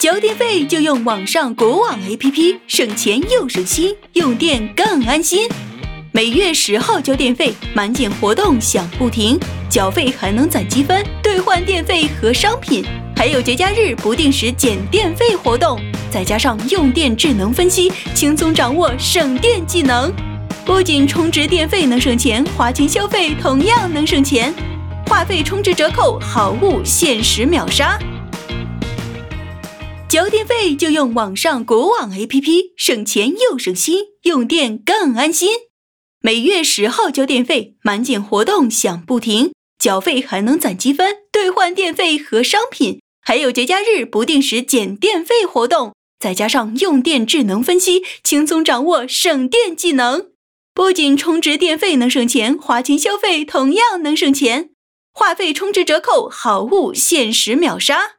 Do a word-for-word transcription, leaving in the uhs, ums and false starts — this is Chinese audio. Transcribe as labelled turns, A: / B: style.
A: 交电费就用网上国网 A P P， 省钱又省心，用电更安心。每月十号交电费，满减活动享不停，缴费还能攒积分，兑换电费和商品，还有节假日不定时减电费活动。再加上用电智能分析，轻松掌握省电技能。不仅充值电费能省钱，花钱消费同样能省钱。话费充值折扣，好物限时秒杀。交电费就用网上国网 A P P， 省钱又省心，用电更安心。每月十号交电费，满减活动享不停，缴费还能攒积分，兑换电费和商品，还有节假日不定时减电费活动。再加上用电智能分析，轻松掌握省电技能。不仅充值电费能省钱，花钱消费同样能省钱。话费充值折扣，好物限时秒杀。